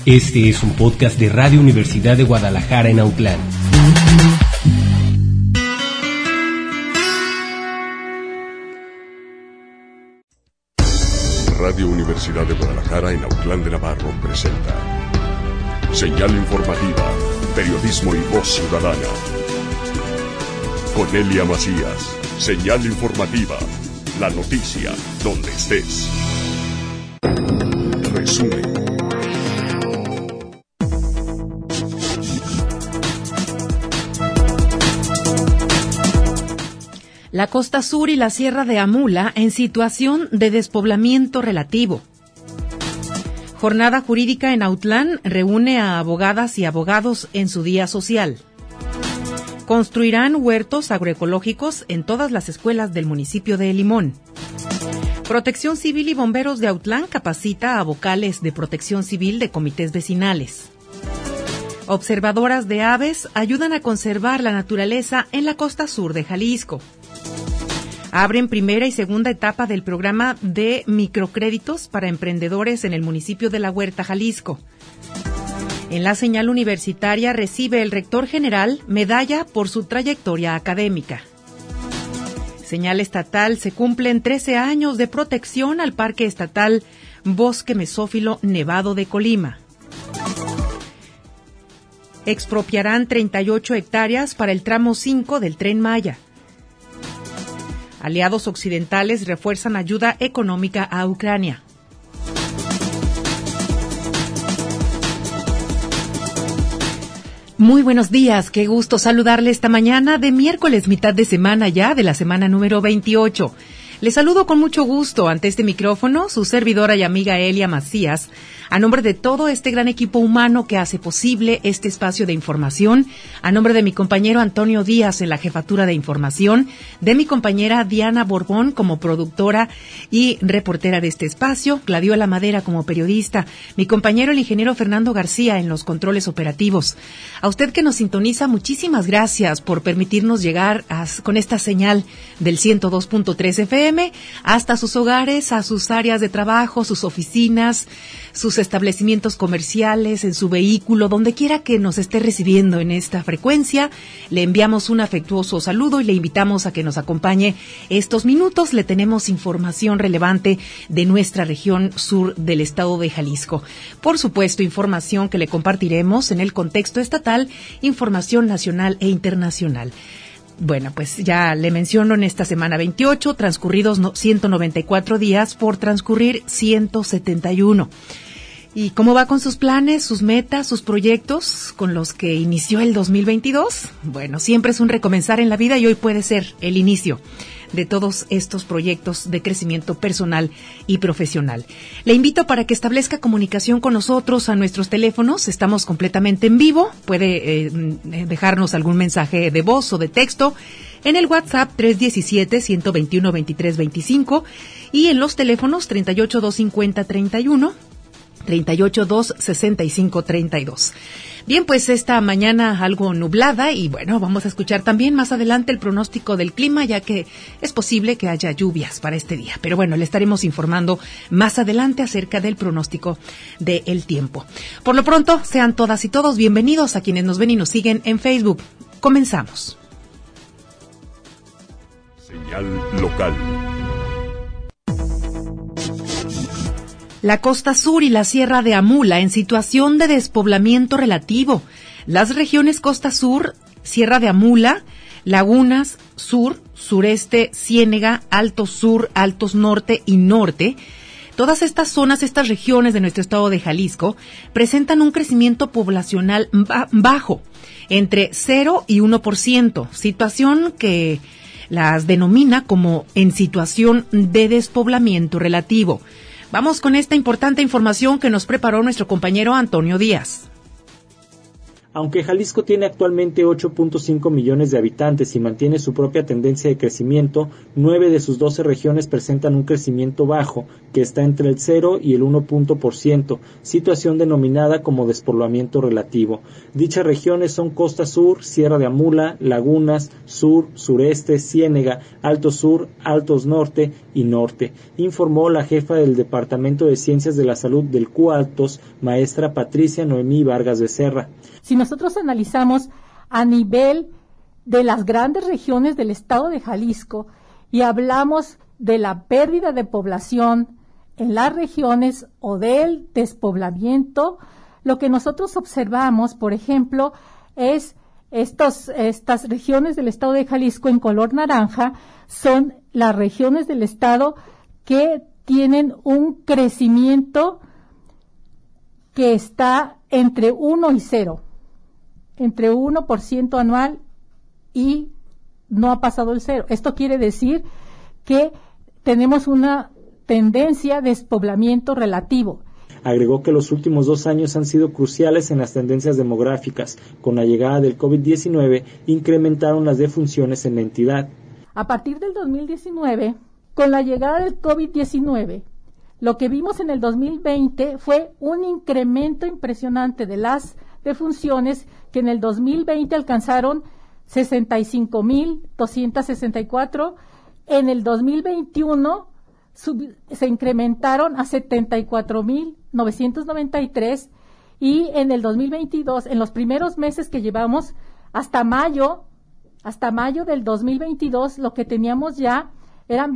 Este es un podcast de Radio Universidad de Guadalajara en Autlán. Radio Universidad de Guadalajara en Autlán de Navarro presenta Señal Informativa, Periodismo y Voz Ciudadana. Con Elia Macías, Señal Informativa, la noticia donde estés. Resumen. La costa sur y la sierra de Amula en situación de despoblamiento relativo. Jornada jurídica en Autlán reúne a abogadas y abogados en su día social. Construirán huertos agroecológicos en todas las escuelas del municipio de Limón. Protección Civil y Bomberos de Autlán capacita a vocales de Protección Civil de comités vecinales. Observadoras de aves ayudan a conservar la naturaleza en la costa sur de Jalisco. Abren primera y segunda etapa del programa de microcréditos para emprendedores en el municipio de La Huerta, Jalisco. En la señal universitaria recibe el rector general medalla por su trayectoria académica. Señal estatal, se cumplen 13 años de protección al Parque Estatal Bosque Mesófilo Nevado de Colima. Expropiarán 38 hectáreas para el tramo 5 del Tren Maya. Aliados occidentales refuerzan ayuda económica a Ucrania. Muy buenos días, qué gusto saludarle esta mañana de miércoles, mitad de semana ya, de la semana número 28. Les saludo con mucho gusto ante este micrófono, su servidora y amiga Elia Macías, a nombre de todo este gran equipo humano que hace posible este espacio de información, a nombre de mi compañero Antonio Díaz en la jefatura de información, de mi compañera Diana Borbón como productora y reportera de este espacio, Gladiola Madera como periodista, mi compañero el ingeniero Fernando García en los controles operativos. A usted que nos sintoniza, muchísimas gracias por permitirnos llegar con esta señal del 102.3 FM hasta sus hogares, a sus áreas de trabajo, sus oficinas, sus establecimientos comerciales, en su vehículo, donde quiera que nos esté recibiendo en esta frecuencia. Le enviamos un afectuoso saludo y le invitamos a que nos acompañe estos minutos. Le tenemos información relevante de nuestra región sur del estado de Jalisco. Por supuesto, información que le compartiremos en el contexto estatal, información nacional e internacional. Bueno, pues ya le menciono en esta semana 28, transcurridos 194 días por transcurrir 171. ¿Y cómo va con sus planes, sus metas, sus proyectos con los que inició el 2022? Bueno, siempre es un recomenzar en la vida y hoy puede ser el inicio de todos estos proyectos de crecimiento personal y profesional. Le invito para que establezca comunicación con nosotros a nuestros teléfonos. Estamos completamente en vivo. Puede dejarnos algún mensaje de voz o de texto en el WhatsApp 317-121-2325 y en los teléfonos 38-250-31, 38-265-32. Bien, pues esta mañana algo nublada y bueno, vamos a escuchar también más adelante el pronóstico del clima, ya que es posible que haya lluvias para este día. Pero bueno, le estaremos informando más adelante acerca del pronóstico del tiempo. Por lo pronto, sean todas y todos bienvenidos a quienes nos ven y nos siguen en Facebook. Comenzamos. Señal local. La costa sur y la sierra de Amula en situación de despoblamiento relativo. Las regiones costa sur, sierra de Amula, lagunas, sur, sureste, Ciénega, altos sur, altos norte y norte. Todas estas zonas, estas regiones de nuestro estado de Jalisco, presentan un crecimiento poblacional bajo, entre 0 y 1%, situación que las denomina como en situación de despoblamiento relativo. Vamos con esta importante información que nos preparó nuestro compañero Antonio Díaz. Aunque Jalisco tiene actualmente 8.5 millones de habitantes y mantiene su propia tendencia de crecimiento, 9 de sus 12 regiones presentan un crecimiento bajo, que está entre el 0 y el 1%, situación denominada como despoblamiento relativo. Dichas regiones son Costa Sur, Sierra de Amula, Lagunas, Sur, Sureste, Ciénega, Alto Sur, Altos Norte y Norte, informó la jefa del Departamento de Ciencias de la Salud del CUALTOS, maestra Patricia Noemí Vargas Becerra. Si nosotros analizamos a nivel de las grandes regiones del estado de Jalisco y hablamos de la pérdida de población en las regiones o del despoblamiento, lo que nosotros observamos, por ejemplo, es estas regiones del estado de Jalisco en color naranja son las regiones del estado que tienen un crecimiento que está entre 1 y 0, entre 1% anual y no ha pasado el 0. Esto quiere decir que tenemos una tendencia de despoblamiento relativo. Agregó que los últimos 2 años han sido cruciales en las tendencias demográficas. Con la llegada del COVID-19 incrementaron las defunciones en la entidad. A partir del 2019, con la llegada del COVID-19, lo que vimos en el 2020 fue un incremento impresionante de las defunciones que en el 2020 alcanzaron 65,264, en el 2021 se incrementaron a 74,993 y en el 2022, en los primeros meses que llevamos hasta mayo del 2022, lo que teníamos ya eran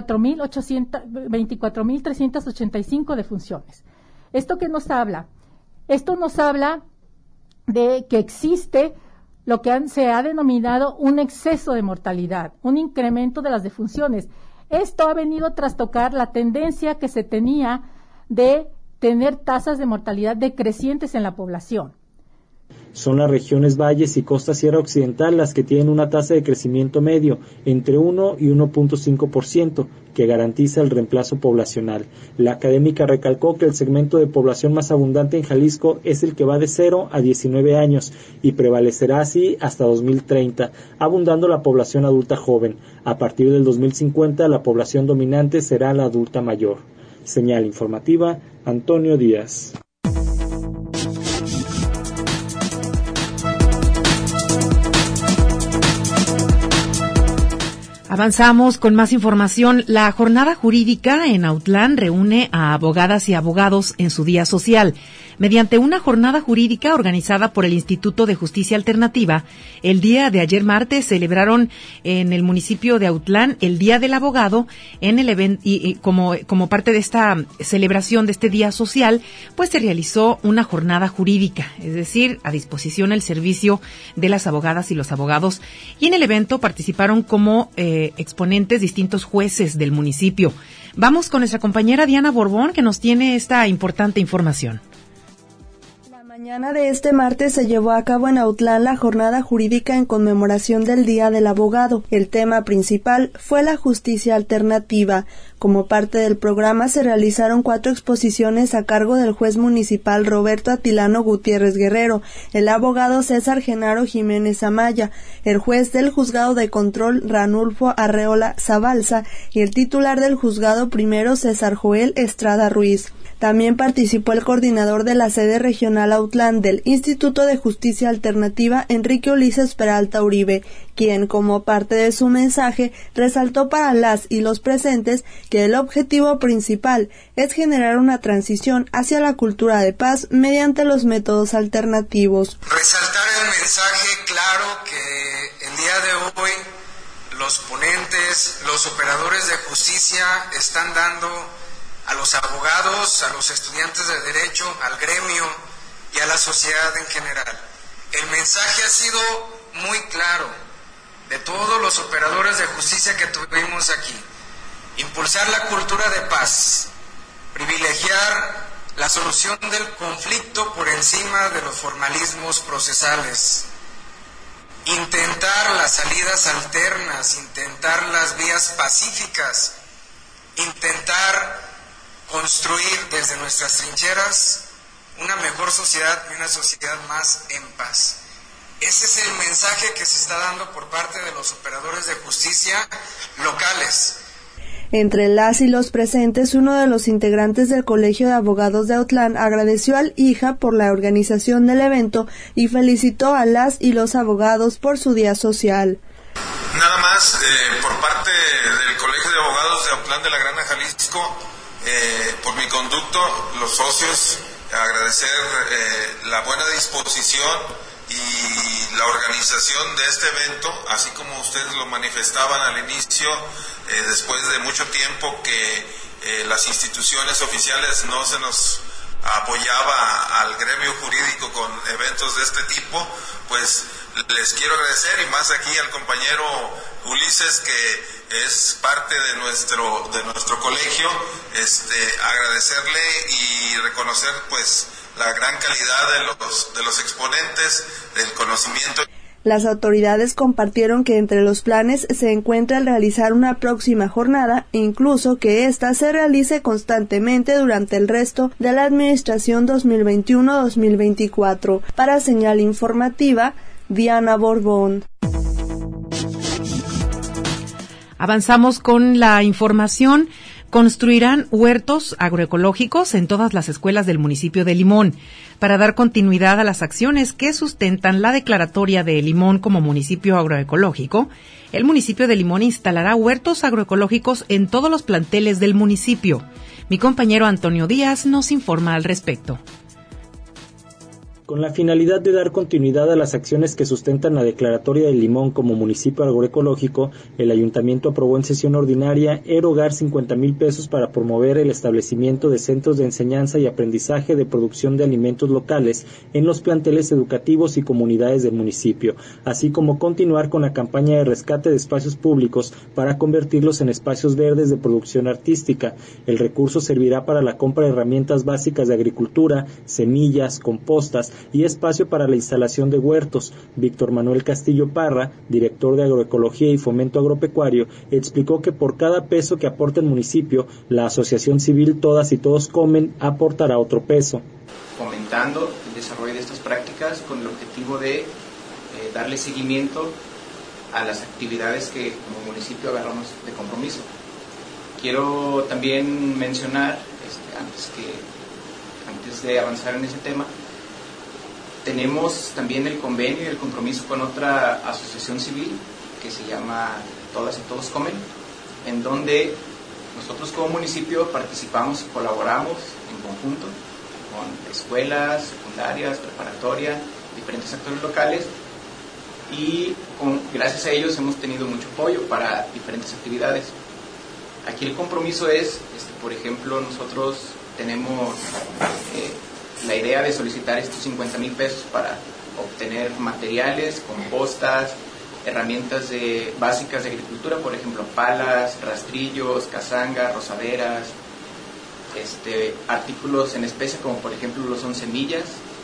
24,385 defunciones. ¿Esto qué nos habla? Esto nos habla de que existe lo que se ha denominado un exceso de mortalidad, un incremento de las defunciones. Esto ha venido a trastocar la tendencia que se tenía de tener tasas de mortalidad decrecientes en la población. Son las regiones Valles y Costa Sierra Occidental las que tienen una tasa de crecimiento medio entre 1 y 1.5%, que garantiza el reemplazo poblacional. La académica recalcó que el segmento de población más abundante en Jalisco es el que va de 0 a 19 años y prevalecerá así hasta 2030, abundando la población adulta joven. A partir del 2050, la población dominante será la adulta mayor. Señal informativa, Antonio Díaz. Avanzamos con más información. La jornada jurídica en Autlán reúne a abogadas y abogados en su día social. Mediante una jornada jurídica organizada por el Instituto de Justicia Alternativa, el día de ayer martes celebraron en el municipio de Autlán el Día del Abogado. En el evento y como parte de esta celebración de este día social, pues se realizó una jornada jurídica, es decir, a disposición el servicio de las abogadas y los abogados. Y en el evento participaron como exponentes distintos jueces del municipio. Vamos con nuestra compañera Diana Borbón, que nos tiene esta importante información. La mañana de este martes se llevó a cabo en Autlán la jornada jurídica en conmemoración del Día del Abogado. El tema principal fue la justicia alternativa. Como parte del programa se realizaron 4 exposiciones a cargo del juez municipal Roberto Atilano Gutiérrez Guerrero, el abogado César Genaro Jiménez Amaya, el juez del juzgado de control Ranulfo Arreola Zabalza y el titular del juzgado primero César Joel Estrada Ruiz. También participó el coordinador de la sede regional Autlán del Instituto de Justicia Alternativa, Enrique Ulises Peralta Uribe, quien, como parte de su mensaje, resaltó para las y los presentes que el objetivo principal es generar una transición hacia la cultura de paz mediante los métodos alternativos. Resaltar el mensaje claro que el día de hoy los ponentes, los operadores de justicia están dando a los abogados, a los estudiantes de derecho, al gremio y a la sociedad en general. El mensaje ha sido muy claro de todos los operadores de justicia que tuvimos aquí. Impulsar la cultura de paz, privilegiar la solución del conflicto por encima de los formalismos procesales, intentar las salidas alternas, intentar las vías pacíficas, intentar construir desde nuestras trincheras una mejor sociedad y una sociedad más en paz. Ese es el mensaje que se está dando por parte de los operadores de justicia locales. Entre las y los presentes, uno de los integrantes del Colegio de Abogados de Autlán agradeció al IJA por la organización del evento y felicitó a las y los abogados por su día social. Nada más, por parte del Colegio de Abogados de Autlán de la Granja Jalisco, por mi conducto, los socios, agradecer la buena disposición y la organización de este evento, así como ustedes lo manifestaban al inicio, después de mucho tiempo que las instituciones oficiales no se nos apoyaba al gremio jurídico con eventos de este tipo, pues les quiero agradecer, y más aquí al compañero Ulises, que es parte de nuestro colegio, agradecerle y reconocer pues la gran calidad de los exponentes, del conocimiento. Las autoridades compartieron que entre los planes se encuentra el realizar una próxima jornada e incluso que ésta se realice constantemente durante el resto de la administración 2021-2024. Para Señal Informativa, Diana Borbón. Avanzamos con la información. Construirán huertos agroecológicos en todas las escuelas del municipio de Limón. Para dar continuidad a las acciones que sustentan la declaratoria de Limón como municipio agroecológico, el municipio de Limón instalará huertos agroecológicos en todos los planteles del municipio. Mi compañero Antonio Díaz nos informa al respecto. Con la finalidad de dar continuidad a las acciones que sustentan la declaratoria de Limón como municipio agroecológico, el ayuntamiento aprobó en sesión ordinaria erogar 50,000 pesos para promover el establecimiento de centros de enseñanza y aprendizaje de producción de alimentos locales en los planteles educativos y comunidades del municipio, así como continuar con la campaña de rescate de espacios públicos para convertirlos en espacios verdes de producción artística. El recurso servirá para la compra de herramientas básicas de agricultura, semillas, compostas y espacio para la instalación de huertos. Víctor Manuel Castillo Parra, director de Agroecología y Fomento Agropecuario, explicó que por cada peso que aporta el municipio, la asociación civil Todas y Todos Comen aportará otro peso. Fomentando el desarrollo de estas prácticas con el objetivo de darle seguimiento a las actividades que como municipio agarramos de compromiso. Quiero también mencionar, antes de avanzar en ese tema, tenemos también el convenio y el compromiso con otra asociación civil que se llama Todas y Todos Comen, en donde nosotros como municipio participamos y colaboramos en conjunto con escuelas, secundarias, preparatorias, diferentes actores locales, y gracias a ellos hemos tenido mucho apoyo para diferentes actividades. Aquí el compromiso es, por ejemplo, nosotros tenemos la idea de solicitar estos 50,000 pesos para obtener materiales, compostas, herramientas básicas de agricultura, por ejemplo, palas, rastrillos, cazangas, rozaderas, artículos en especie como por ejemplo lo son semillas,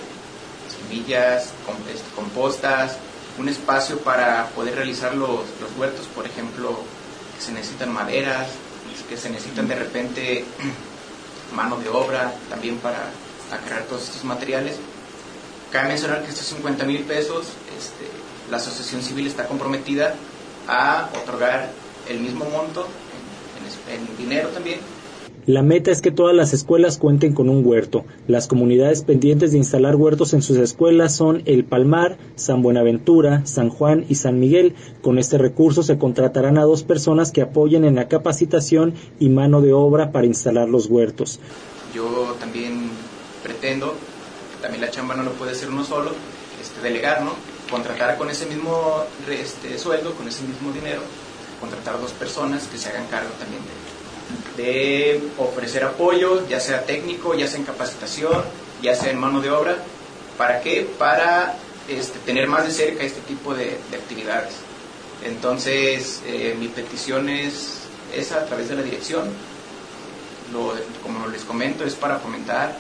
compostas, un espacio para poder realizar los huertos, por ejemplo, que se necesitan maderas, que se necesitan de repente mano de obra también para acarrear todos estos materiales. Cabe mencionar que estos 50,000 pesos, la asociación civil está comprometida a otorgar el mismo monto en dinero también. La meta es que todas las escuelas cuenten con un huerto. Las comunidades pendientes de instalar huertos en sus escuelas son El Palmar, San Buenaventura, San Juan y San Miguel. Con este recurso se contratarán a 2 personas que apoyen en la capacitación y mano de obra para instalar los huertos. Yo también pretendo, que también la chamba no lo puede hacer uno solo, delegar, ¿no? Contratar con ese mismo sueldo, con ese mismo dinero, contratar 2 personas que se hagan cargo también de ofrecer apoyo, ya sea técnico, ya sea en capacitación, ya sea en mano de obra. ¿Para qué? Para tener más de cerca este tipo de actividades. Entonces, mi petición es esa a través de la dirección. Como les comento, es para fomentar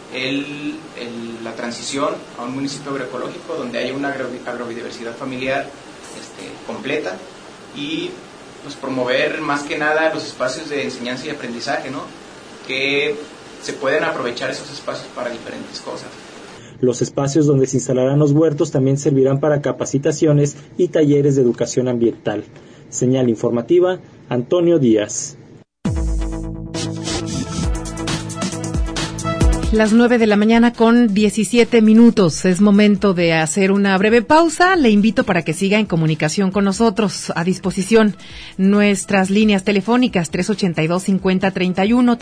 la transición a un municipio agroecológico donde haya una agrobiodiversidad familiar completa y pues promover más que nada los espacios de enseñanza y aprendizaje, ¿no? Que se pueden aprovechar esos espacios para diferentes cosas. Los espacios donde se instalarán los huertos también servirán para capacitaciones y talleres de educación ambiental. Señal informativa, Antonio Díaz. Las 9:17 a.m. Es momento de hacer una breve pausa. Le invito para que siga en comunicación con nosotros. A disposición nuestras líneas telefónicas 382-5031,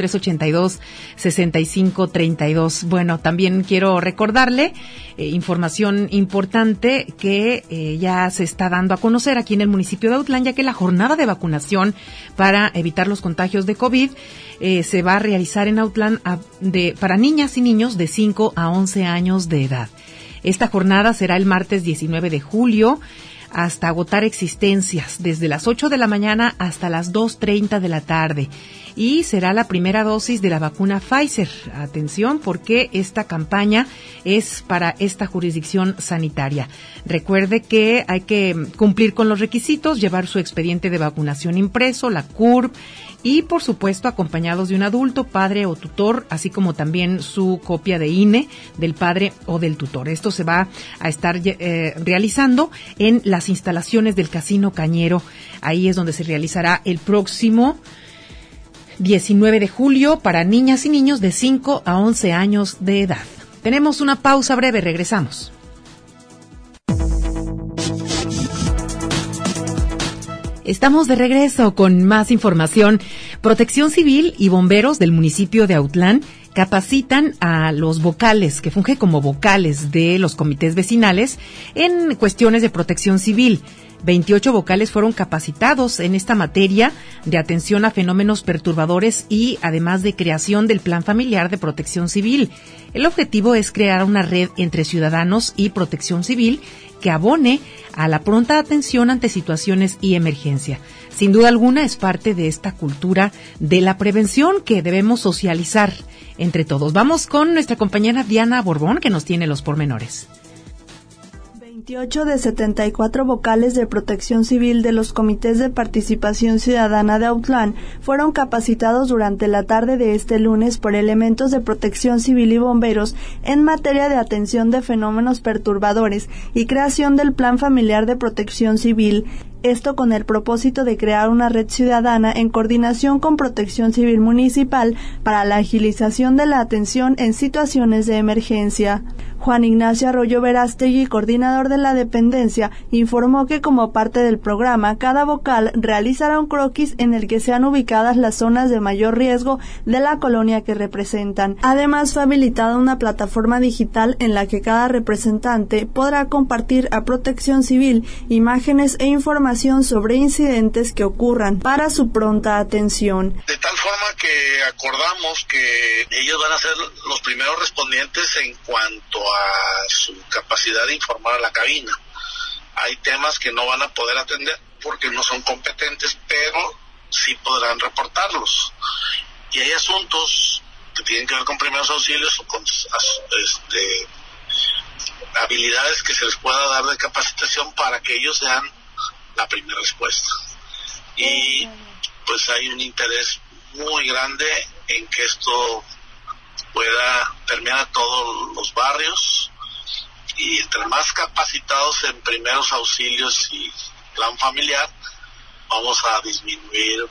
382-6532. Bueno, también quiero recordarle información importante que ya se está dando a conocer aquí en el municipio de Autlán, ya que la jornada de vacunación para evitar los contagios de COVID se va a realizar en Autlán para niñas y niños de 5 a 11 años de edad. Esta jornada será el martes 19 de julio hasta agotar existencias, desde las 8 de la mañana hasta las 2:30 de la tarde. Y será la primera dosis de la vacuna Pfizer. Atención, porque esta campaña es para esta jurisdicción sanitaria. Recuerde que hay que cumplir con los requisitos, llevar su expediente de vacunación impreso, la CURP, y por supuesto acompañados de un adulto, padre o tutor, así como también su copia de INE del padre o del tutor. Esto se va a estar realizando en las instalaciones del Casino Cañero. Ahí es donde se realizará el próximo 19 de julio para niñas y niños de 5 a 11 años de edad. Tenemos una pausa breve, regresamos. Estamos de regreso con más información. Protección Civil y bomberos del municipio de Autlán capacitan a los vocales, que fungen como vocales de los comités vecinales en cuestiones de protección civil. 28 vocales fueron capacitados en esta materia de atención a fenómenos perturbadores y además de creación del Plan Familiar de Protección Civil. El objetivo es crear una red entre ciudadanos y protección civil que abone a la pronta atención ante situaciones y emergencia. Sin duda alguna es parte de esta cultura de la prevención que debemos socializar entre todos. Vamos con nuestra compañera Diana Borbón, que nos tiene los pormenores. 28 de 74 vocales de protección civil de los comités de participación ciudadana de Autlán fueron capacitados durante la tarde de este lunes por elementos de protección civil y bomberos en materia de atención de fenómenos perturbadores y creación del Plan Familiar de Protección Civil. Esto con el propósito de crear una red ciudadana en coordinación con Protección Civil Municipal para la agilización de la atención en situaciones de emergencia. Juan Ignacio Arroyo Verástegui, coordinador de la dependencia, informó que como parte del programa, cada vocal realizará un croquis en el que sean ubicadas las zonas de mayor riesgo de la colonia que representan. Además, fue habilitada una plataforma digital en la que cada representante podrá compartir a Protección Civil imágenes e información sobre incidentes que ocurran para su pronta atención. De tal forma que acordamos que ellos van a ser los primeros respondientes en cuanto a su capacidad de informar a la cabina. Hay temas que no van a poder atender porque no son competentes, pero sí podrán reportarlos. Y hay asuntos que tienen que ver con primeros auxilios o con habilidades que se les pueda dar de capacitación para que ellos sean la primera respuesta. Y pues hay un interés muy grande en que esto pueda permear a todos los barrios, y entre más capacitados en primeros auxilios y plan familiar, vamos a disminuir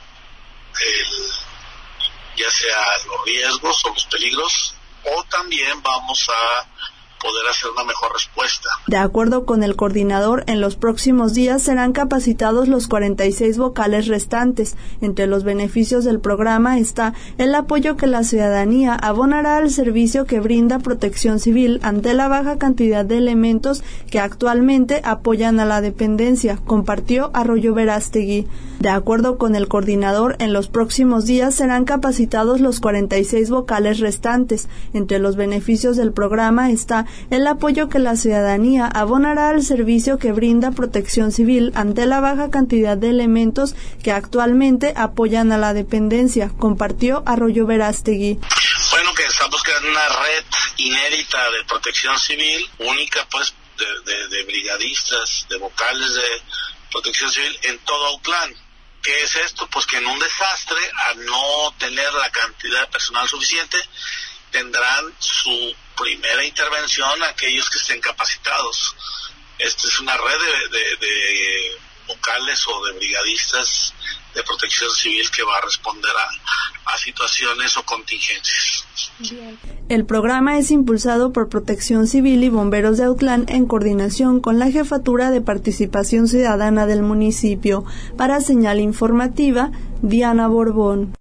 ya sea los riesgos o los peligros, o también vamos a poder hacer una mejor respuesta. De acuerdo con el coordinador, en los próximos días serán capacitados los 46 vocales restantes. Entre los beneficios del programa está el apoyo que la ciudadanía abonará al servicio que brinda Protección Civil ante la baja cantidad de elementos que actualmente apoyan a la dependencia, compartió Arroyo Verástegui. De acuerdo con el coordinador, en los próximos días serán capacitados los 46 vocales restantes. Entre los beneficios del programa está el apoyo que la ciudadanía abonará al servicio que brinda Protección Civil ante la baja cantidad de elementos que actualmente apoyan a la dependencia, compartió Arroyo Verástegui. Bueno, que estamos creando una red inédita de protección civil, única pues de brigadistas, de vocales de protección civil en todo Autlán. ¿Qué es esto? Pues que en un desastre, al no tener la cantidad de personal suficiente, tendrán su primera intervención aquellos que estén capacitados. Esta es una red de vocales o de brigadistas de protección civil que va a responder a situaciones o contingencias. Bien. El programa es impulsado por Protección Civil y Bomberos de Autlán en coordinación con la Jefatura de Participación Ciudadana del municipio. Para Señal Informativa, Diana Borbón.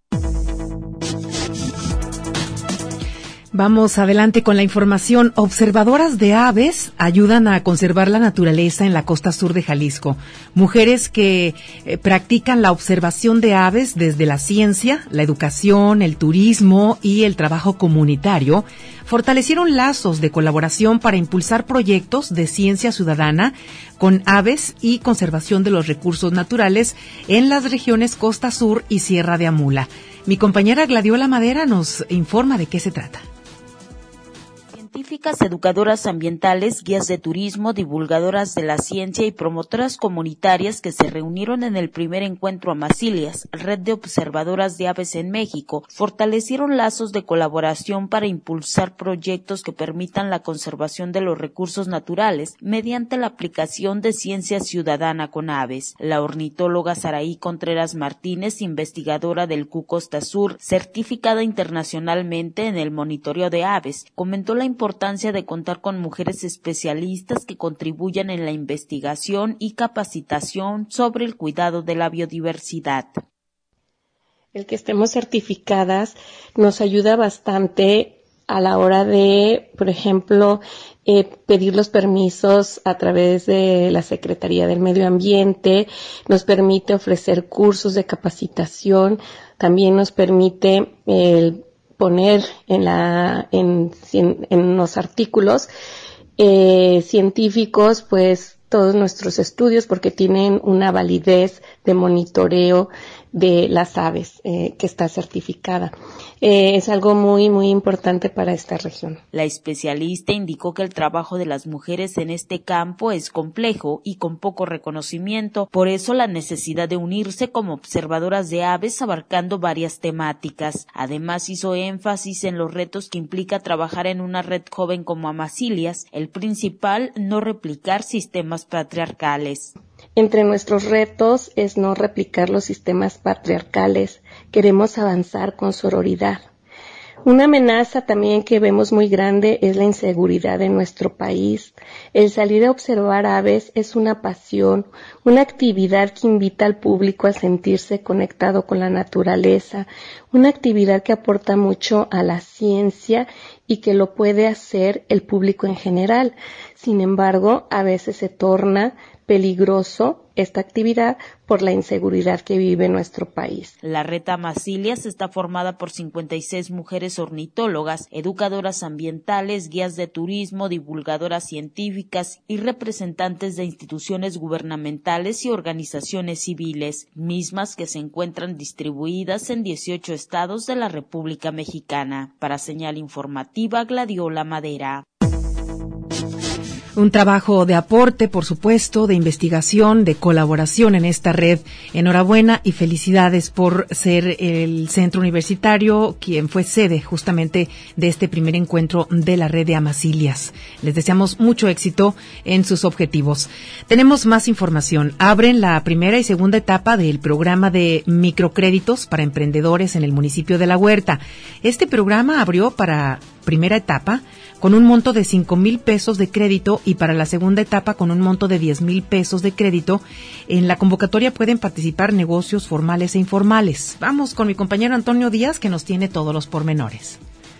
Vamos adelante con la información. Observadoras de aves ayudan a conservar la naturaleza en la costa sur de Jalisco. Mujeres que practican la observación de aves desde la ciencia, la educación, el turismo y el trabajo comunitario fortalecieron lazos de colaboración para impulsar proyectos de ciencia ciudadana con aves y conservación de los recursos naturales en las regiones Costa Sur y Sierra de Amula. Mi compañera Gladiola Madera nos informa de qué se trata. Científicas, educadoras ambientales, guías de turismo, divulgadoras de la ciencia y promotoras comunitarias que se reunieron en el primer encuentro Amacilias, Red de Observadoras de Aves en México, fortalecieron lazos de colaboración para impulsar proyectos que permitan la conservación de los recursos naturales mediante la aplicación de ciencia ciudadana con aves. La ornitóloga Saraí Contreras Martínez, investigadora del CU Costa Sur, certificada internacionalmente en el monitoreo de aves, comentó la importancia de contar con mujeres especialistas que contribuyan en la investigación y capacitación sobre el cuidado de la biodiversidad. El que estemos certificadas nos ayuda bastante a la hora de, por ejemplo, pedir los permisos a través de la Secretaría del Medio Ambiente, nos permite ofrecer cursos de capacitación, también nos permite poner en los artículos científicos pues todos nuestros estudios porque tienen una validez de monitoreo de las aves que está certificada. Es algo muy, muy importante para esta región. La especialista indicó que el trabajo de las mujeres en este campo es complejo y con poco reconocimiento, por eso la necesidad de unirse como observadoras de aves abarcando varias temáticas. Además hizo énfasis en los retos que implica trabajar en una red joven como Amacilias, el principal no replicar sistemas patriarcales. Entre nuestros retos es no replicar los sistemas patriarcales. Queremos avanzar con sororidad. Una amenaza también que vemos muy grande es la inseguridad en nuestro país. El salir a observar aves es una pasión, una actividad que invita al público a sentirse conectado con la naturaleza, una actividad que aporta mucho a la ciencia y que lo puede hacer el público en general. Sin embargo, a veces se torna peligroso esta actividad por la inseguridad que vive nuestro país. La red Amacilias está formada por 56 mujeres ornitólogas, educadoras ambientales, guías de turismo, divulgadoras científicas y representantes de instituciones gubernamentales y organizaciones civiles, mismas que se encuentran distribuidas en 18 estados de la República Mexicana. Para Señal Informativa, Gladiola Madera. Un trabajo de aporte, por supuesto, de investigación, de colaboración en esta red. Enhorabuena y felicidades por ser el centro universitario quien fue sede justamente de este primer encuentro de la red de Amacilias. Les deseamos mucho éxito en sus objetivos. Tenemos más información. Abren la primera y segunda etapa del programa de microcréditos para emprendedores en el municipio de La Huerta. Este programa abrió para primera etapa con un monto de 5,000 pesos de crédito y para la segunda etapa con un monto de 10,000 pesos de crédito. En la convocatoria pueden participar negocios formales e informales. Vamos con mi compañero Antonio Díaz que nos tiene todos los pormenores.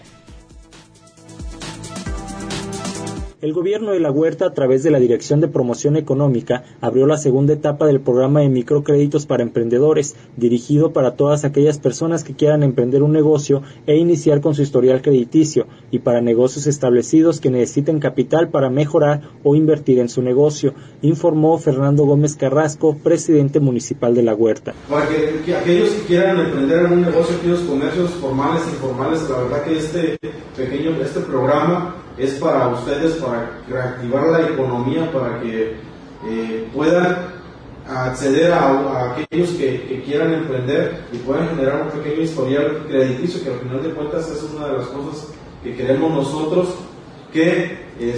El gobierno de La Huerta, a través de la Dirección de Promoción Económica, abrió la segunda etapa del programa de microcréditos para emprendedores, dirigido para todas aquellas personas que quieran emprender un negocio e iniciar con su historial crediticio, y para negocios establecidos que necesiten capital para mejorar o invertir en su negocio, informó Fernando Gómez Carrasco, presidente municipal de La Huerta. Para que aquellos que quieran emprender en un negocio, aquellos comercios formales e informales, la verdad que este programa es para ustedes, para reactivar la economía, para que puedan acceder a aquellos que quieran emprender y puedan generar un pequeño historial crediticio, que al final de cuentas es una de las cosas que queremos nosotros, que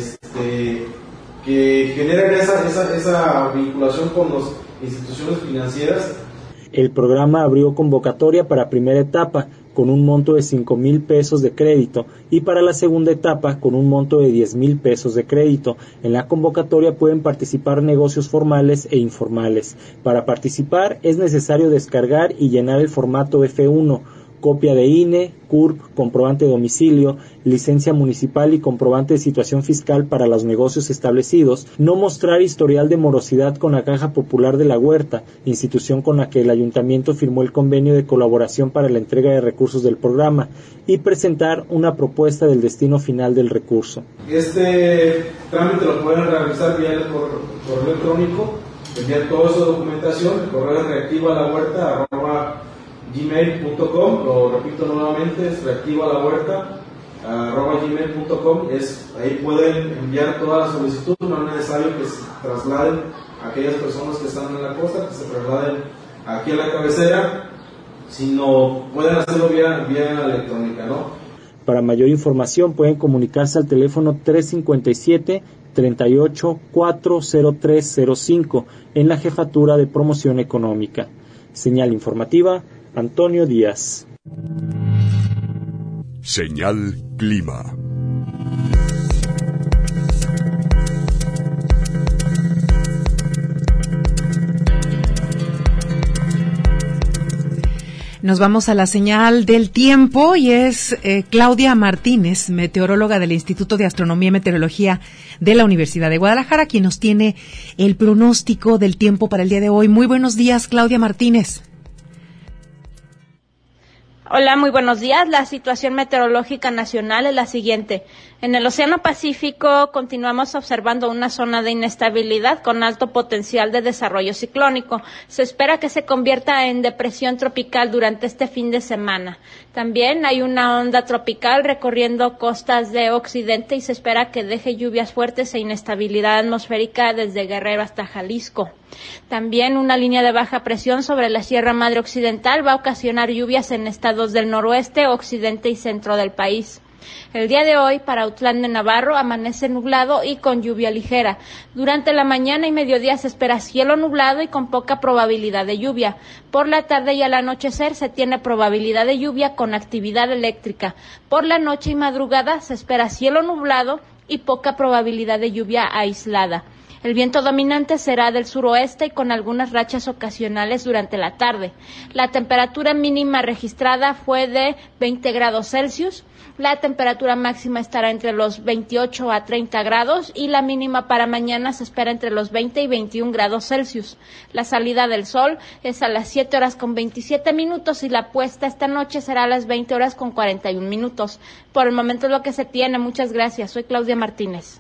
generen esa vinculación con las instituciones financieras. El programa abrió convocatoria para primera etapa con un monto de 5,000 pesos de crédito y para la segunda etapa con un monto de 10,000 pesos de crédito. En la convocatoria pueden participar negocios formales e informales. Para participar es necesario descargar y llenar el formato F1, copia de INE, CURP, comprobante de domicilio, licencia municipal y comprobante de situación fiscal para los negocios establecidos, no mostrar historial de morosidad con la Caja Popular de la Huerta, institución con la que el ayuntamiento firmó el convenio de colaboración para la entrega de recursos del programa, y presentar una propuesta del destino final del recurso. Este trámite lo pueden realizar vía el correo electrónico, enviar toda su documentación, el correo es reactivalahuerta@gmail.com, lo repito nuevamente, es reactivalahuerta@gmail.com, ahí pueden enviar toda la solicitud, no es necesario que se trasladen a aquellas personas que están en la costa, que se trasladen aquí a la cabecera, sino pueden hacerlo vía electrónica, ¿no? Para mayor información pueden comunicarse al teléfono 357-38-40305 en la Jefatura de Promoción Económica. Señal informativa, Antonio Díaz. Señal Clima. Nos vamos a la señal del tiempo y es Claudia Martínez, meteoróloga del Instituto de Astronomía y Meteorología de la Universidad de Guadalajara, quien nos tiene el pronóstico del tiempo para el día de hoy. Muy buenos días, Claudia Martínez. Hola, muy buenos días. La situación meteorológica nacional es la siguiente. En el Océano Pacífico continuamos observando una zona de inestabilidad con alto potencial de desarrollo ciclónico. Se espera que se convierta en depresión tropical durante este fin de semana. También hay una onda tropical recorriendo costas de occidente y se espera que deje lluvias fuertes e inestabilidad atmosférica desde Guerrero hasta Jalisco. También una línea de baja presión sobre la Sierra Madre Occidental va a ocasionar lluvias en estados del noroeste, occidente y centro del país. El día de hoy para Autlán de Navarro amanece nublado y con lluvia ligera. Durante la mañana y mediodía se espera cielo nublado y con poca probabilidad de lluvia. Por la tarde y al anochecer se tiene probabilidad de lluvia con actividad eléctrica. Por la noche y madrugada se espera cielo nublado y poca probabilidad de lluvia aislada. El viento dominante será del suroeste y con algunas rachas ocasionales durante la tarde. La temperatura mínima registrada fue de 20 grados Celsius. La temperatura máxima estará entre los 28 a 30 grados y la mínima para mañana se espera entre los 20 y 21 grados Celsius. La salida del sol es a las 7 horas con 27 minutos y la puesta esta noche será a las 20 horas con 41 minutos. Por el momento es lo que se tiene. Muchas gracias. Soy Claudia Martínez.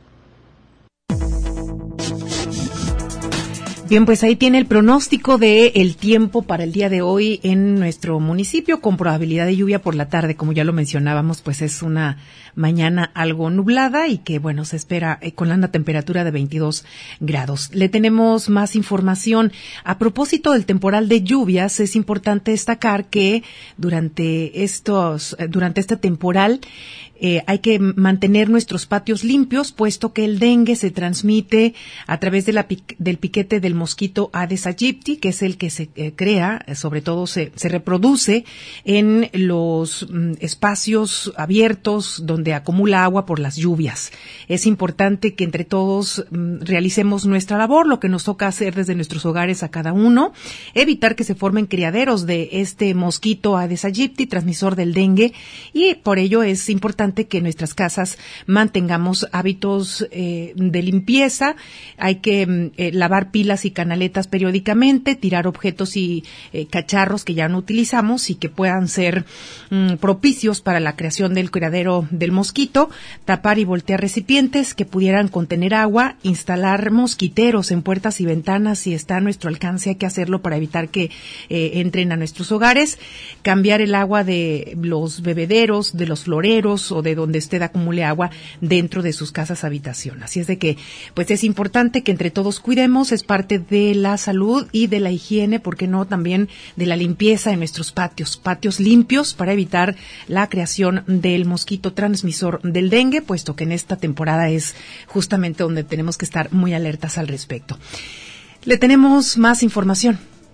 Bien, pues ahí tiene el pronóstico de el tiempo para el día de hoy en nuestro municipio, con probabilidad de lluvia por la tarde. Como ya lo mencionábamos, pues es una mañana algo nublada y que, bueno, se espera con una temperatura de 22 grados. Le tenemos más información. A propósito del temporal de lluvias, es importante destacar que durante este temporal hay que mantener nuestros patios limpios, puesto que el dengue se transmite a través de del piquete del mosquito Aedes aegypti, que es el que se crea, sobre todo se reproduce en los espacios abiertos donde acumula agua por las lluvias. Es importante que entre todos realicemos nuestra labor, lo que nos toca hacer desde nuestros hogares a cada uno, evitar que se formen criaderos de este mosquito Aedes aegypti, transmisor del dengue, y por ello es importante que en nuestras casas mantengamos hábitos de limpieza. Hay que lavar pilas y canaletas periódicamente, tirar objetos y cacharros que ya no utilizamos y que puedan ser propicios para la creación del criadero del mosquito, tapar y voltear recipientes que pudieran contener agua, instalar mosquiteros en puertas y ventanas si está a nuestro alcance, hay que hacerlo para evitar que entren a nuestros hogares, cambiar el agua de los bebederos, de los floreros o o de donde usted acumule agua dentro de sus casas habitación. Así es de que, pues es importante que entre todos cuidemos, es parte de la salud y de la higiene, ¿por qué no? También de la limpieza en nuestros patios limpios para evitar la creación del mosquito transmisor del dengue, puesto que en esta temporada es justamente donde tenemos que estar muy alertas al respecto. Le tenemos más información.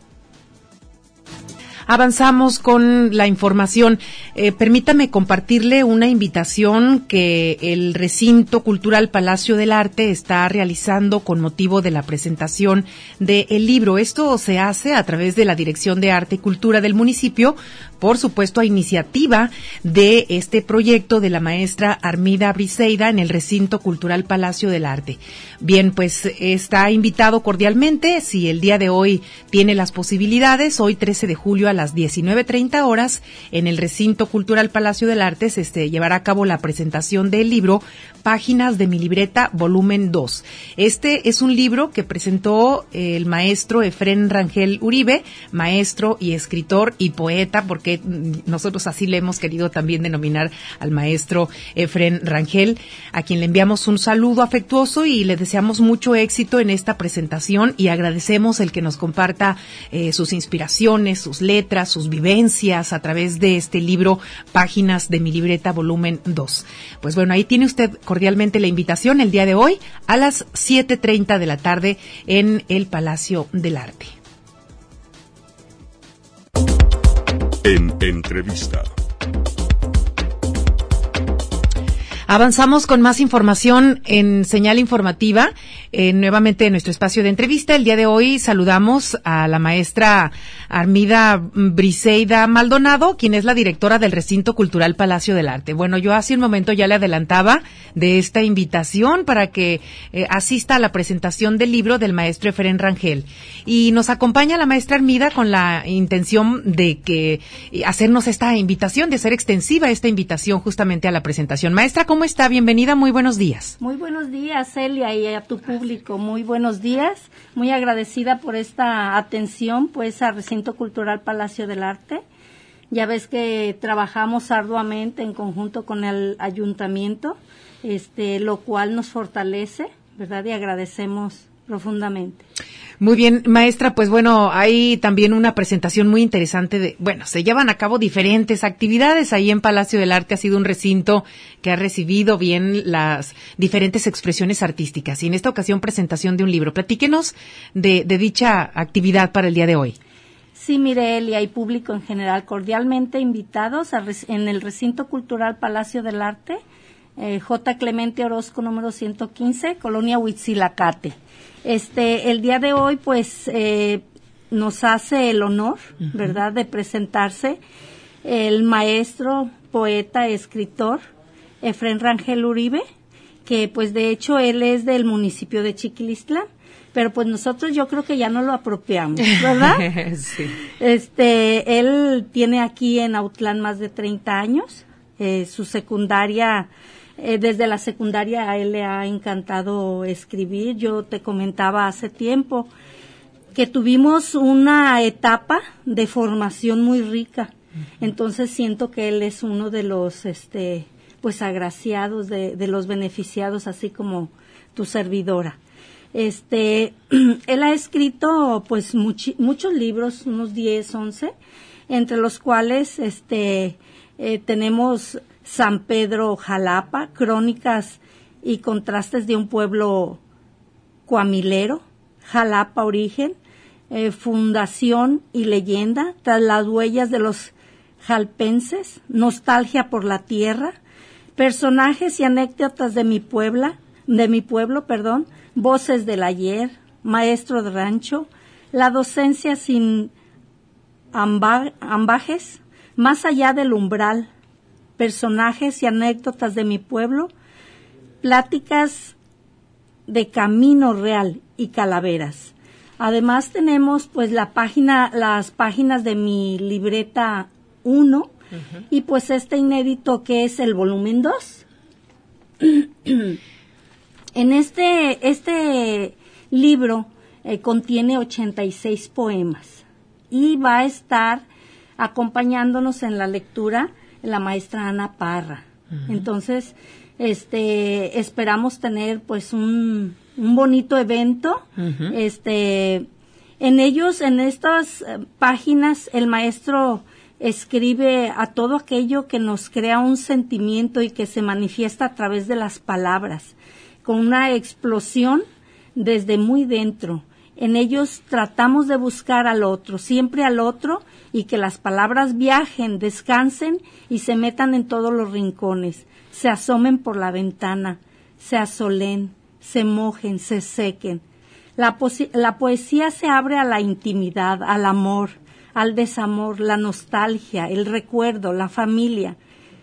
Avanzamos con la información. Permítame compartirle una invitación que el Recinto Cultural Palacio del Arte está realizando con motivo de la presentación del libro. Esto se hace a través de la Dirección de Arte y Cultura del municipio, por supuesto, a iniciativa de este proyecto de la maestra Armida Briseida en el Recinto Cultural Palacio del Arte. Bien, pues está invitado cordialmente, si el día de hoy tiene las posibilidades, hoy 13 de julio a las 19:30 horas, en el Recinto Cultural Palacio del Arte se llevará a cabo la presentación del libro Páginas de mi libreta, volumen 2. Este es un libro que presentó el maestro Efrén Rangel Uribe, maestro y escritor y poeta, porque nosotros así le hemos querido también denominar al maestro Efrén Rangel, a quien le enviamos un saludo afectuoso y le deseamos mucho éxito en esta presentación y agradecemos el que nos comparta sus inspiraciones, sus letras, sus vivencias a través de este libro Páginas de mi libreta, volumen 2. Pues bueno, ahí tiene usted cordialmente la invitación el día de hoy a las 7:30 de la tarde en el Palacio del Arte. En entrevista. Avanzamos con más información en Señal Informativa, nuevamente en nuestro espacio de entrevista. El día de hoy saludamos a la maestra Armida Briseida Maldonado, quien es la directora del Recinto Cultural Palacio del Arte. Bueno, yo hace un momento ya le adelantaba de esta invitación para que asista a la presentación del libro del maestro Efrén Rangel. Y nos acompaña la maestra Armida con la intención de que hacernos esta invitación, de hacer extensiva esta invitación justamente a la presentación. Maestra, ¿cómo está? Bienvenida, muy buenos días. Muy buenos días, Celia, y a tu público, muy buenos días. Muy agradecida por esta atención, pues, al Recinto Cultural Palacio del Arte. Ya ves que trabajamos arduamente en conjunto con el ayuntamiento, lo cual nos fortalece, ¿verdad? Y agradecemos profundamente. Muy bien, maestra, pues bueno, hay también una presentación muy interesante se llevan a cabo diferentes actividades ahí en Palacio del Arte. Ha sido un recinto que ha recibido bien las diferentes expresiones artísticas y en esta ocasión presentación de un libro. Platíquenos de dicha actividad para el día de hoy. Sí, mire, Elia, y público en general, cordialmente invitados en el Recinto Cultural Palacio del Arte, J. Clemente Orozco, número 115, Colonia Huitzilacate. El día de hoy, pues, nos hace el honor, ¿verdad?, de presentarse el maestro, poeta, escritor, Efrén Rangel Uribe, que, pues, de hecho, él es del municipio de Chiquilistlán, pero, pues, nosotros yo creo que ya no lo apropiamos, ¿verdad? Sí. Él tiene aquí en Autlán más de 30 años, su secundaria... desde la secundaria a él le ha encantado escribir. Yo te comentaba hace tiempo que tuvimos una etapa de formación muy rica. Entonces siento que él es uno de los pues agraciados, de los beneficiados, así como tu servidora. Él ha escrito pues muchos libros, unos 10, 11, entre los cuales tenemos San Pedro Jalapa, Crónicas y Contrastes de un pueblo coamilero, Jalapa Origen, Fundación y Leyenda, Tras las huellas de los jalpenses, Nostalgia por la tierra, Personajes y anécdotas de mi pueblo, Voces del ayer, Maestro de rancho, La docencia sin ambajes, Más allá del umbral, Personajes y anécdotas de mi pueblo, Pláticas de camino real y calaveras. Además tenemos pues las páginas de mi libreta 1 y pues inédito que es el volumen 2. En este libro contiene 86 poemas y va a estar acompañándonos en la lectura la maestra Ana Parra. Entonces, esperamos tener pues un bonito evento. En ellos, en estas páginas, el maestro escribe a todo aquello que nos crea un sentimiento y que se manifiesta a través de las palabras, con una explosión desde muy dentro. En ellos tratamos de buscar al otro, siempre al otro, y que las palabras viajen, descansen y se metan en todos los rincones, se asomen por la ventana, se asolen, se mojen, se sequen. La poesía se abre a la intimidad, al amor, al desamor, la nostalgia, el recuerdo, la familia.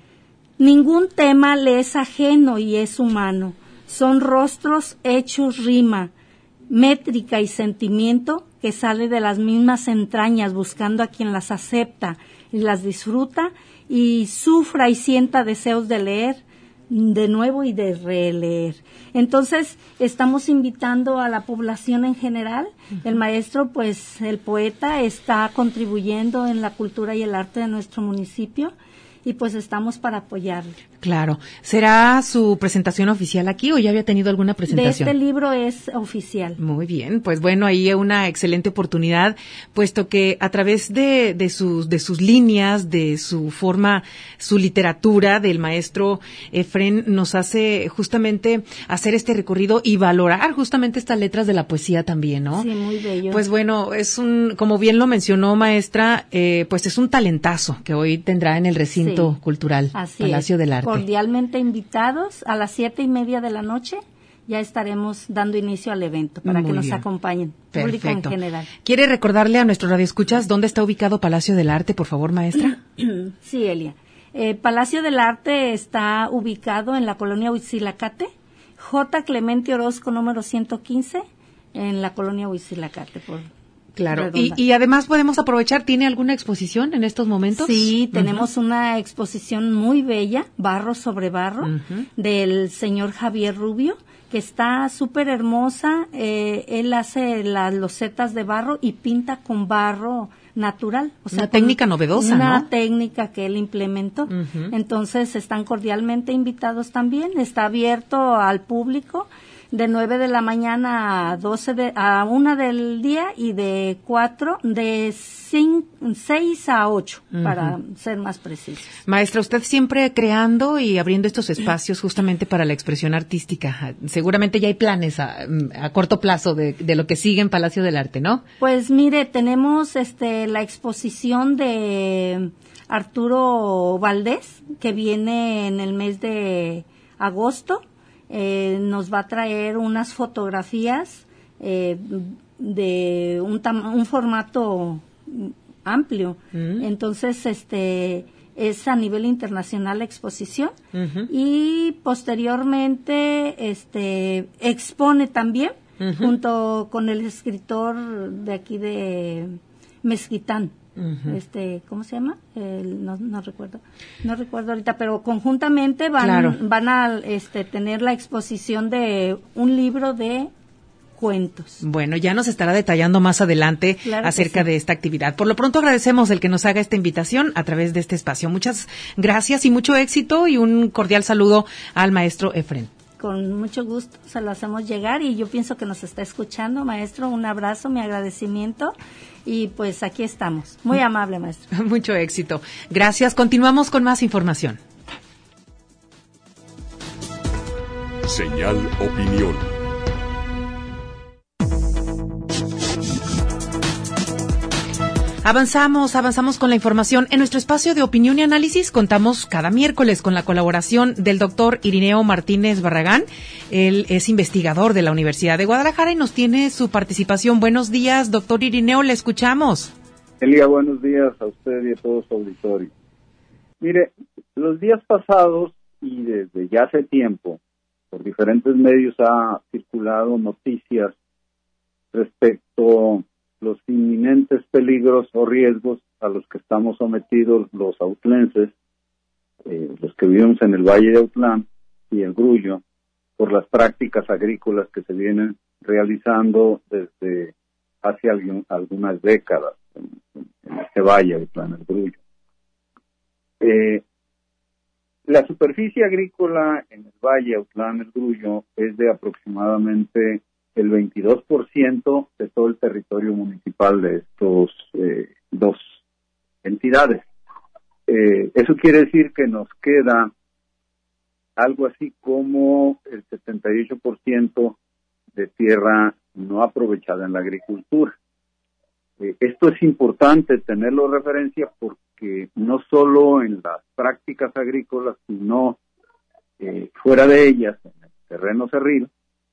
Ningún tema le es ajeno y es humano. Son rostros hechos rima, métrica y sentimiento que sale de las mismas entrañas buscando a quien las acepta y las disfruta y sufra y sienta deseos de leer de nuevo y de releer. Entonces, estamos invitando a la población en general. El maestro, pues, el poeta, está contribuyendo en la cultura y el arte de nuestro municipio y pues estamos para apoyarle. Claro. ¿Será su presentación oficial aquí o ya había tenido alguna presentación? De este libro es oficial. Muy bien, pues bueno, ahí una excelente oportunidad, puesto que a través de sus líneas, de su forma, su literatura del maestro Efren nos hace justamente hacer este recorrido y valorar justamente estas letras de la poesía también, ¿no? Sí, muy bello. Pues bueno, como bien lo mencionó maestra, pues es un talentazo que hoy tendrá en el recinto cultural Palacio del Arte. Cordialmente invitados a las 7:30 de la noche. Ya estaremos dando inicio al evento para que nos acompañen, público en general. ¿Quiere recordarle a nuestro radioescuchas dónde está ubicado Palacio del Arte, por favor, maestra? Sí, Elia. Palacio del Arte está ubicado en la colonia Huitzilacatte, J. Clemente Orozco, número 115, en la colonia Huitzilacatte, Claro, y además podemos aprovechar, ¿tiene alguna exposición en estos momentos? Sí, tenemos una exposición muy bella, barro sobre barro, del señor Javier Rubio, que está súper hermosa. Él hace las losetas de barro y pinta con barro natural. O sea, una técnica novedosa, una técnica que él implementó. Entonces, están cordialmente invitados también. Está abierto al público de 9 de la mañana a 1 del día y de 6 a 8, para ser más precisos. Maestra, usted siempre creando y abriendo estos espacios justamente para la expresión artística. Seguramente ya hay planes a corto plazo de lo que sigue en Palacio del Arte, ¿no? Pues mire, tenemos la exposición de Arturo Valdés, que viene en el mes de agosto. Nos va a traer unas fotografías de un formato amplio. Entonces, es a nivel internacional la exposición. Y posteriormente, expone también, junto con el escritor de aquí de Mezquitán. ¿Cómo se llama? No recuerdo ahorita, pero conjuntamente van a tener la exposición de un libro de cuentos. Bueno, ya nos estará detallando más adelante acerca de esta actividad. Por lo pronto agradecemos el que nos haga esta invitación a través de este espacio. Muchas gracias y mucho éxito y un cordial saludo al maestro Efren. Con mucho gusto se lo hacemos llegar y yo pienso que nos está escuchando, maestro. Un abrazo, mi agradecimiento y pues aquí estamos. Muy amable, maestro. Mucho éxito. Gracias. Continuamos con más información. Señal Opinión. Avanzamos con la información. En nuestro espacio de opinión y análisis contamos cada miércoles con la colaboración del doctor Irineo Martínez Barragán. Él es investigador de la Universidad de Guadalajara y nos tiene su participación. Buenos días, doctor Irineo, le escuchamos. Elia, buenos días a usted y a todo su auditorio. Mire, los días pasados y desde ya hace tiempo, por diferentes medios ha circulado noticias respecto los inminentes peligros o riesgos a los que estamos sometidos los autlenses, los que vivimos en el Valle de Autlán y el Grullo, por las prácticas agrícolas que se vienen realizando desde hace algunas décadas en este Valle de Autlán, el Grullo. La superficie agrícola en el Valle Autlán El Grullo es de aproximadamente el 22% de todo el territorio municipal de estos dos entidades. Eso quiere decir que nos queda algo así como el 78% de tierra no aprovechada en la agricultura. Esto es importante tenerlo en referencia porque no solo en las prácticas agrícolas, sino fuera de ellas, en el terreno cerril,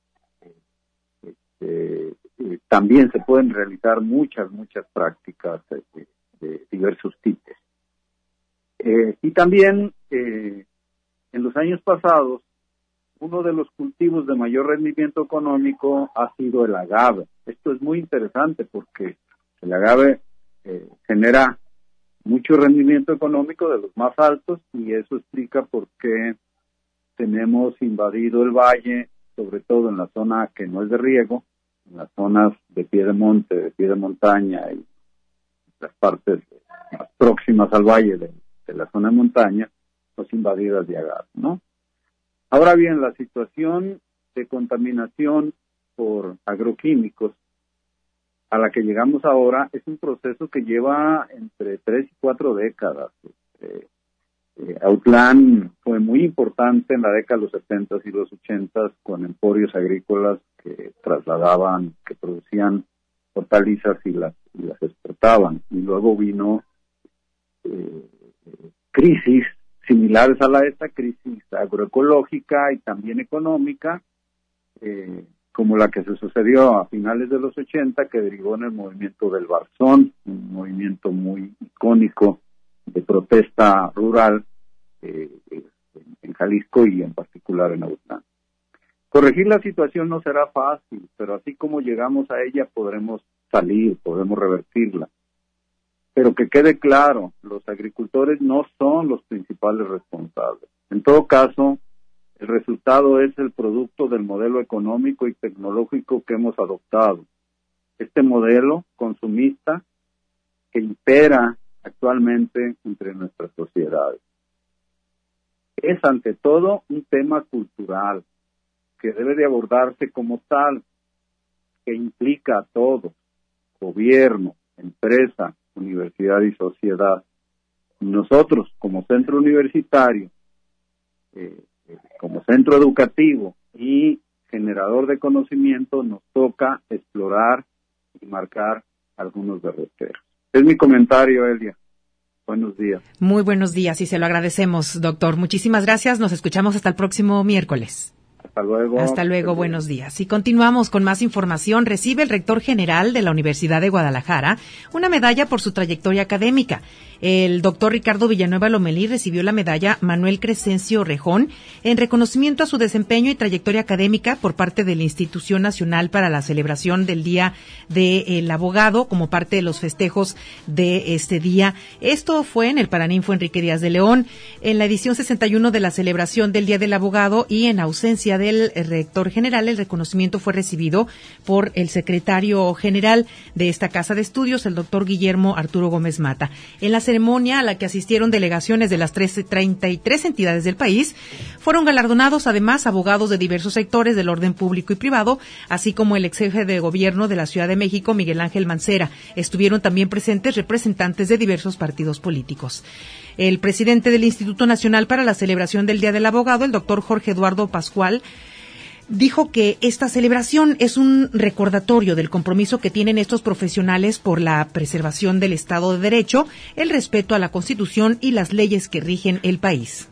también se pueden realizar muchas prácticas de diversos tipos. Y también en los años pasados, uno de los cultivos de mayor rendimiento económico ha sido el agave. Esto es muy interesante porque el agave genera mucho rendimiento económico, de los más altos, y eso explica por qué tenemos invadido el valle, sobre todo en la zona que no es de riego, en las zonas de pie de monte, de pie de montaña y las partes más próximas al valle de la zona de montaña, pues invadidas de agave, ¿no? Ahora bien, la situación de contaminación por agroquímicos a la que llegamos ahora es un proceso que lleva entre 3 y 4 décadas. Autlán fue muy importante en la década de los 70 y los 80 con emporios agrícolas que trasladaban, que producían hortalizas y las exportaban. Y luego vino crisis similares a esta crisis agroecológica y también económica, como la que se sucedió a finales de los 80, que derivó en el movimiento del Barzón, un movimiento muy icónico de protesta rural en Jalisco y en particular en Autlán. Corregir la situación no será fácil, pero así como llegamos a ella podremos salir, podemos revertirla. Pero que quede claro, los agricultores no son los principales responsables. En todo caso, el resultado es el producto del modelo económico y tecnológico que hemos adoptado. Este modelo consumista que impera actualmente entre nuestras sociedades. Es ante todo un tema cultural que debe de abordarse como tal, que implica a todos, gobierno, empresa, universidad y sociedad. Nosotros, como centro universitario, como centro educativo y generador de conocimiento, nos toca explorar y marcar algunos derroteros. Es mi comentario, Elia. Buenos días. Muy buenos días y se lo agradecemos, doctor. Muchísimas gracias. Nos escuchamos hasta el próximo miércoles. Hasta luego. Hasta luego, buenos días. Y continuamos con más información. Recibe el rector general de la Universidad de Guadalajara una medalla por su trayectoria académica. El doctor Ricardo Villanueva Lomelí recibió la medalla Manuel Crescencio Rejón en reconocimiento a su desempeño y trayectoria académica por parte de la Institución Nacional para la celebración del Día del Abogado como parte de los festejos de este día. Esto fue en el Paraninfo Enrique Díaz de León, en la edición 61 de la celebración del Día del Abogado, y en ausencia del rector general, el reconocimiento fue recibido por el secretario general de esta casa de estudios, el doctor Guillermo Arturo Gómez Mata. En la ceremonia a la que asistieron delegaciones de las 33 entidades del país, fueron galardonados además abogados de diversos sectores del orden público y privado, así como el ex jefe de gobierno de la Ciudad de México, Miguel Ángel Mancera. Estuvieron también presentes representantes de diversos partidos políticos. El presidente del Instituto Nacional para la Celebración del Día del Abogado, el doctor Jorge Eduardo Pascual, dijo que esta celebración es un recordatorio del compromiso que tienen estos profesionales por la preservación del Estado de Derecho, el respeto a la Constitución y las leyes que rigen el país.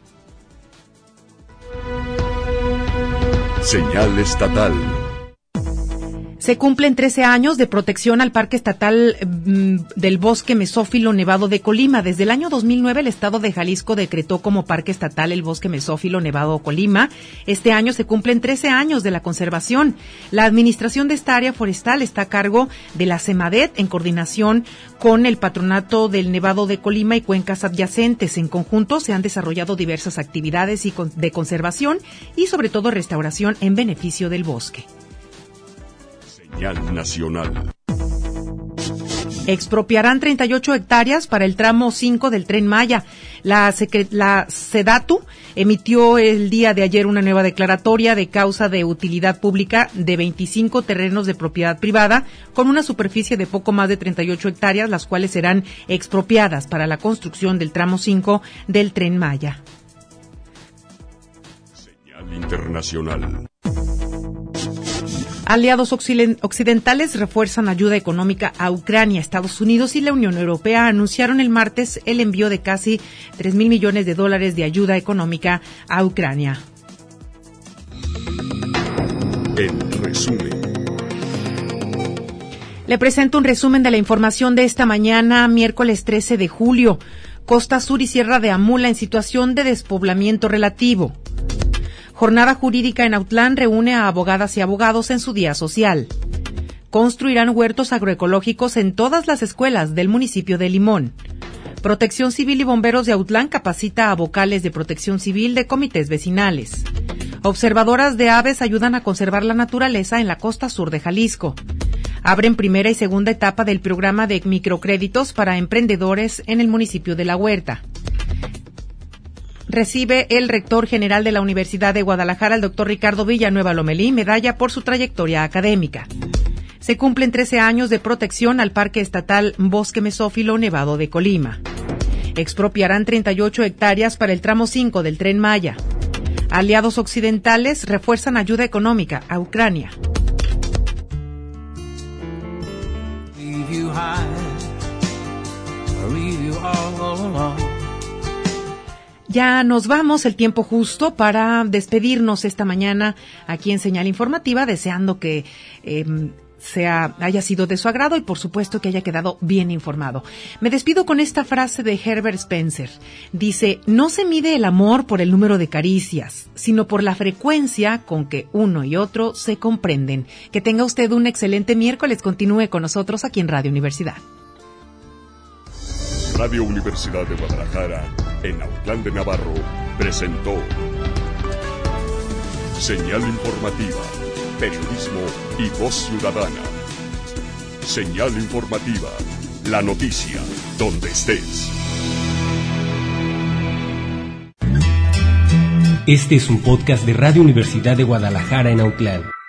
Señal estatal. Se cumplen 13 años de protección al Parque Estatal del Bosque Mesófilo Nevado de Colima. Desde el año 2009, el Estado de Jalisco decretó como Parque Estatal el Bosque Mesófilo Nevado Colima. Este año se cumplen 13 años de la conservación. La administración de esta área forestal está a cargo de la CEMADET en coordinación con el Patronato del Nevado de Colima y cuencas adyacentes. En conjunto se han desarrollado diversas actividades de conservación y sobre todo restauración en beneficio del bosque. Señal nacional. Expropiarán 38 hectáreas para el tramo 5 del Tren Maya. La SEDATU emitió el día de ayer una nueva declaratoria de causa de utilidad pública de 25 terrenos de propiedad privada con una superficie de poco más de 38 hectáreas, las cuales serán expropiadas para la construcción del tramo 5 del Tren Maya. Señal internacional. Aliados occidentales refuerzan ayuda económica a Ucrania. Estados Unidos y la Unión Europea anunciaron el martes el envío de casi $3,000 millones de ayuda económica a Ucrania. En resumen. Le presento un resumen de la información de esta mañana, miércoles 13 de julio. Costa Sur y Sierra de Amula en situación de despoblamiento relativo. Jornada jurídica en Autlán reúne a abogadas y abogados en su día social. Construirán huertos agroecológicos en todas las escuelas del municipio de Limón. Protección Civil y Bomberos de Autlán capacita a vocales de Protección Civil de comités vecinales. Observadoras de aves ayudan a conservar la naturaleza en la costa sur de Jalisco. Abren primera y segunda etapa del programa de microcréditos para emprendedores en el municipio de La Huerta. Recibe el rector general de la Universidad de Guadalajara, el doctor Ricardo Villanueva Lomelí, medalla por su trayectoria académica. Se cumplen 13 años de protección al Parque Estatal Bosque Mesófilo Nevado de Colima. Expropiarán 38 hectáreas para el tramo 5 del Tren Maya. Aliados occidentales refuerzan ayuda económica a Ucrania. Ya nos vamos, el tiempo justo para despedirnos esta mañana aquí en Señal Informativa, deseando que haya sido de su agrado y por supuesto que haya quedado bien informado. Me despido con esta frase de Herbert Spencer. Dice, no se mide el amor por el número de caricias, sino por la frecuencia con que uno y otro se comprenden. Que tenga usted un excelente miércoles. Continúe con nosotros aquí en Radio Universidad. Radio Universidad de Guadalajara, en Autlán de Navarro, presentó Señal Informativa, periodismo y voz ciudadana. Señal Informativa, la noticia, donde estés. Este es un podcast de Radio Universidad de Guadalajara en Autlán.